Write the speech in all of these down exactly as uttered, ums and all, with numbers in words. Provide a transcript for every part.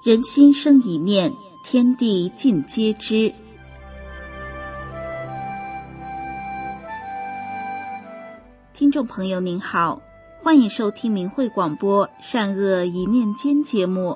人心生一念，天地尽皆知。听众朋友您好，欢迎收听明慧广播善恶一念间节目。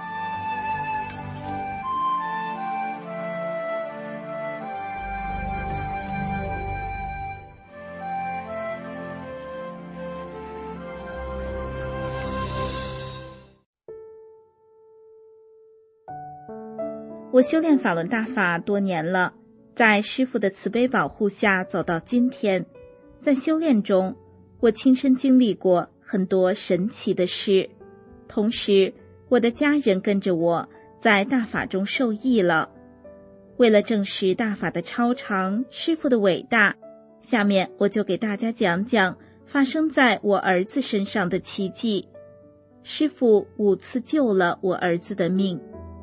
我修炼法轮大法多年了，在师父的慈悲保护下走到今天。在修炼中，我亲身经历过很多神奇的事，同时我的家人跟着我在大法中受益了。为了证实大法的超常，师父的伟大，下面我就给大家讲讲发生在我儿子身上的奇迹。师父五次救了我儿子的命。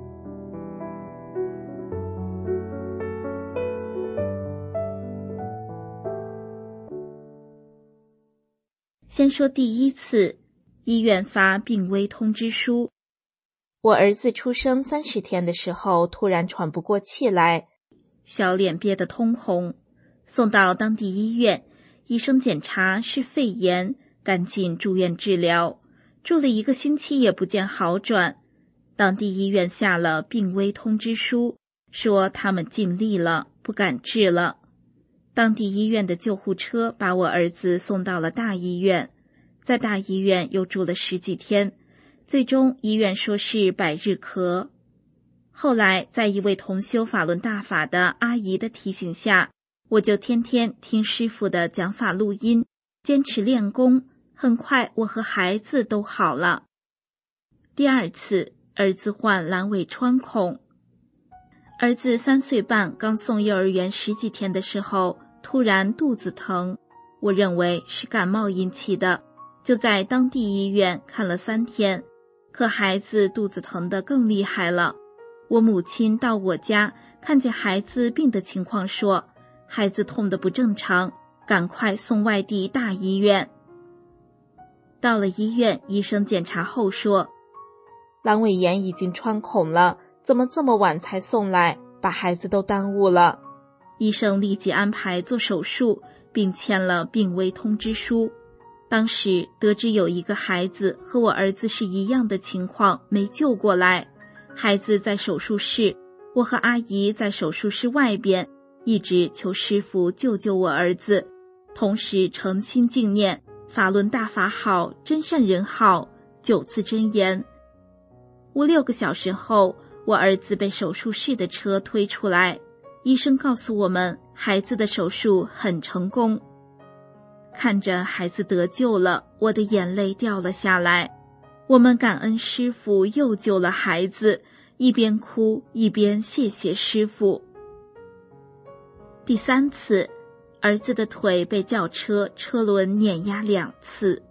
先说第一次，医院发病危通知书。我儿子出生三十天的时候，突然喘不过气来，小脸憋得通红，送到当地医院，医生检查是肺炎，赶紧住院治疗，住了一个星期也不见好转。当地医院下了病危通知书，说他们尽力了，不敢治了。当地医院的救护车把我儿子送到了大医院，在大医院又住了十几天，最终医院说是百日咳。后来在一位同修法轮大法的阿姨的提醒下，我就天天听师父的讲法录音，坚持练功，很快我和孩子都好了。第二次，儿子患阑尾穿孔。儿子三岁半，刚送幼儿园十几天的时候，突然肚子疼，我认为是感冒引起的，就在当地医院看了三天，可孩子肚子疼得更厉害了。我母亲到我家，看见孩子病的情况，说孩子痛得不正常，赶快送外地大医院。到了医院，医生检查后说，阑尾炎已经穿孔了，怎么这么晚才送来，把孩子都耽误了。医生立即安排做手术，并签了病危通知书。当时得知有一个孩子和我儿子是一样的情况，没救过来。孩子在手术室，我和阿姨在手术室外边，一直求师父救救我儿子，同时诚心敬念法轮大法好，真善人好九字真言。五六个小时后，我儿子被手术室的车推出来，医生告诉我们，孩子的手术很成功。看着孩子得救了，我的眼泪掉了下来。我们感恩师父又救了孩子，一边哭一边谢谢师父。第三次，儿子的腿被轿车车轮碾压两次。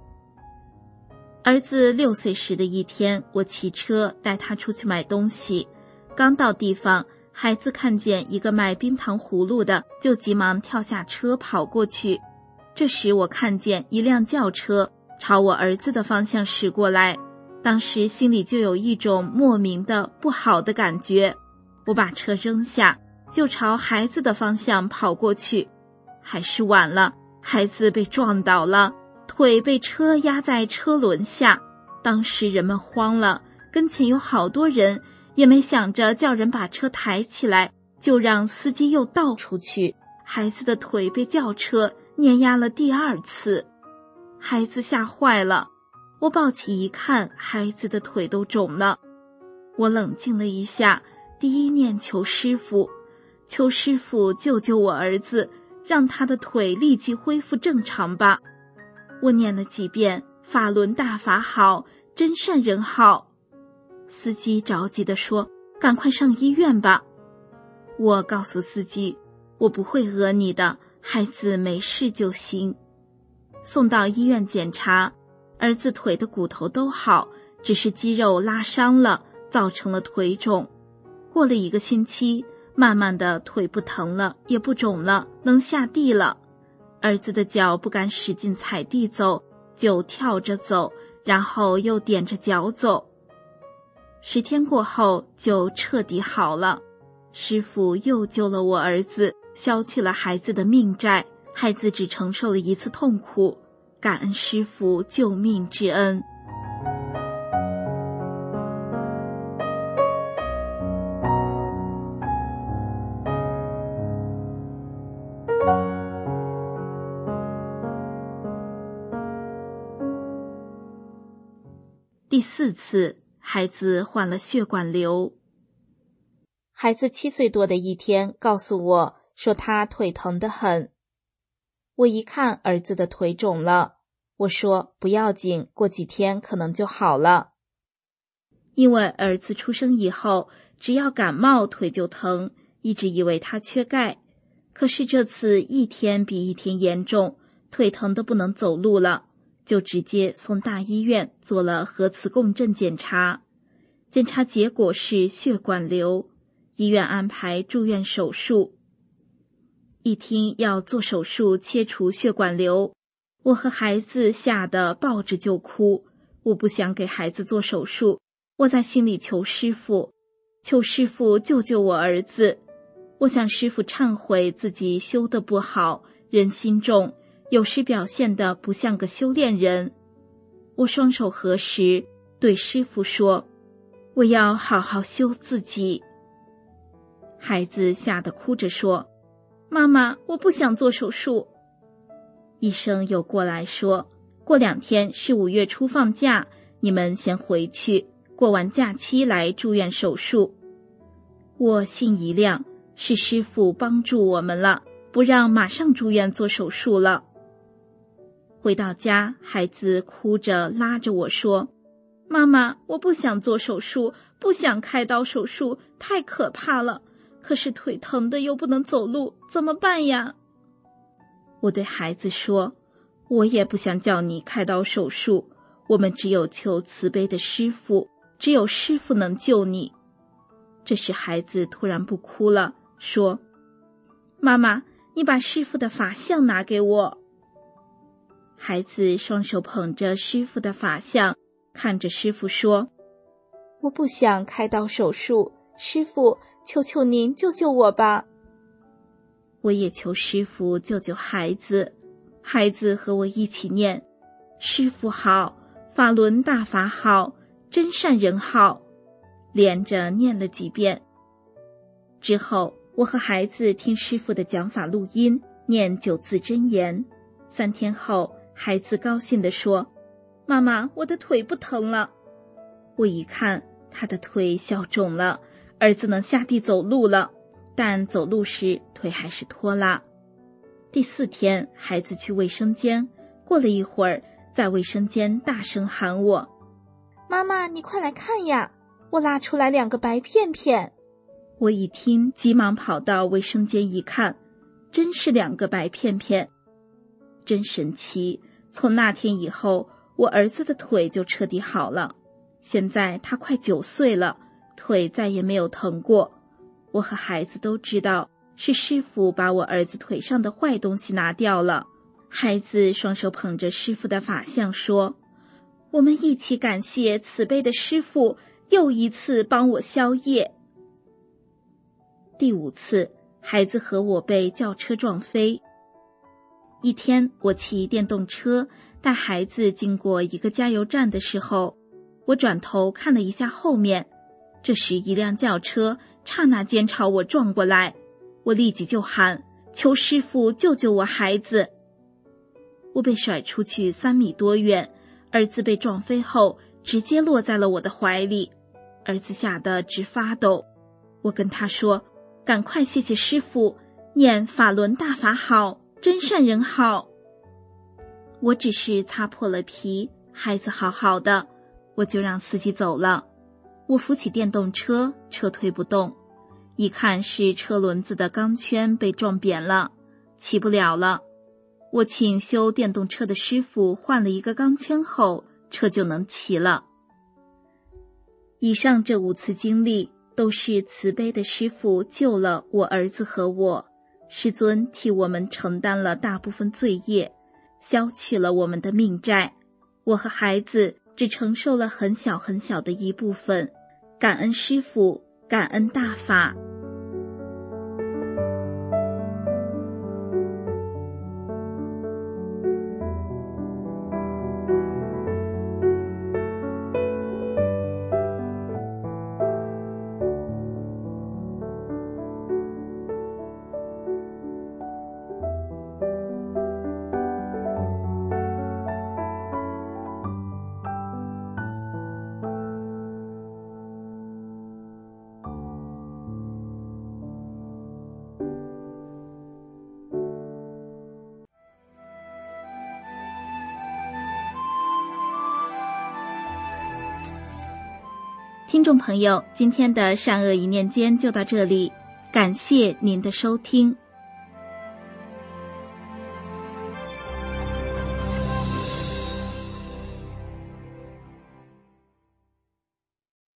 儿子六岁时的一天，我骑车带他出去买东西，刚到地方，孩子看见一个卖冰糖葫芦的，就急忙跳下车跑过去。这时我看见一辆轿车朝我儿子的方向驶过来，当时心里就有一种莫名的不好的感觉。我把车扔下，就朝孩子的方向跑过去。还是晚了，孩子被撞倒了，腿被车压在车轮下。当时人们慌了，跟前有好多人，也没想着叫人把车抬起来，就让司机又倒出去。孩子的腿被轿车碾压了第二次，孩子吓坏了。我抱起一看，孩子的腿都肿了。我冷静了一下，第一念求师父，求师父救救我儿子，让他的腿立即恢复正常吧。我念了几遍法轮大法好，真善人好。司机着急地说，赶快上医院吧。我告诉司机，我不会讹你的，孩子没事就行。送到医院检查，儿子腿的骨头都好，只是肌肉拉伤了，造成了腿肿。过了一个星期，慢慢的腿不疼了，也不肿了，能下地了。儿子的脚不敢使劲踩地走，就跳着走，然后又踮着脚走。 十天过后就彻底好了。师父又救了我儿子，消去了孩子的命债，孩子只承受了一次痛苦，感恩师父救命之恩。第四次，孩子患了血管瘤。孩子七岁多的一天告诉我说他腿疼得很。我一看儿子的腿肿了，我说不要紧，过几天可能就好了。因为儿子出生以后，只要感冒腿就疼，一直以为他缺钙。可是这次一天比一天严重，腿疼得不能走路了，就直接送大医院做了核磁共振检查。检查结果是血管瘤，医院安排住院手术。一听要做手术切除血管瘤，我和孩子吓得抱着就哭。我不想给孩子做手术，我在心里求师父，求师父救救我儿子。我向师父忏悔自己修得不好，人心重，有时表现得不像个修炼人。我双手合十，对师父说，我要好好修自己。孩子吓得哭着说，妈妈，我不想做手术。医生又过来说，过两天是五月初放假，你们先回去，过完假期来住院手术。我心一亮，是师父帮助我们了，不让马上住院做手术了。回到家，孩子哭着拉着我说，妈妈，我不想做手术，不想开刀手术，太可怕了，可是腿疼的又不能走路，怎么办呀？我对孩子说，我也不想叫你开刀手术，我们只有求慈悲的师父，只有师父能救你。这时孩子突然不哭了，说，妈妈，你把师父的法相拿给我。孩子双手捧着师父的法相，看着师父说，我不想开刀手术，师父，求求您救救我吧。我也求师父救救孩子。孩子和我一起念，师父好，法轮大法好，真善人好，连着念了几遍。之后我和孩子听师父的讲法录音，念九字真言。三天后，孩子高兴地说，妈妈，我的腿不疼了。我一看，他的腿消肿了，儿子能下地走路了，但走路时腿还是拖拉。第四天，孩子去卫生间，过了一会儿，在卫生间大声喊我，妈妈，你快来看呀，我拉出来两个白片片。我一听，急忙跑到卫生间一看，真是两个白片片。真神奇，从那天以后，我儿子的腿就彻底好了。现在他快九岁了，腿再也没有疼过。我和孩子都知道，是师父把我儿子腿上的坏东西拿掉了。孩子双手捧着师父的法相说，我们一起感谢慈悲的师父，又一次帮我消业。第五次，孩子和我被轿车撞飞。一天，我骑电动车带孩子经过一个加油站的时候，我转头看了一下后面，这时一辆轿车刹那间朝我撞过来，我立即就喊，求师父救救我孩子。我被甩出去三米多远，儿子被撞飞后直接落在了我的怀里，儿子吓得直发抖。我跟他说，赶快谢谢师父，念法轮大法好，真善人好。我只是擦破了皮，孩子好好的，我就让司机走了。我扶起电动车，车推不动，一看是车轮子的钢圈被撞扁了，骑不了了。我请修电动车的师傅换了一个钢圈后，车就能骑了。以上这五次经历都是慈悲的师父救了我儿子和我，师尊替我们承担了大部分罪业，消去了我们的命债。我和孩子只承受了很小很小的一部分， 感恩师父，感恩大法。听众朋友，今天的善恶一念间就到这里，感谢您的收听。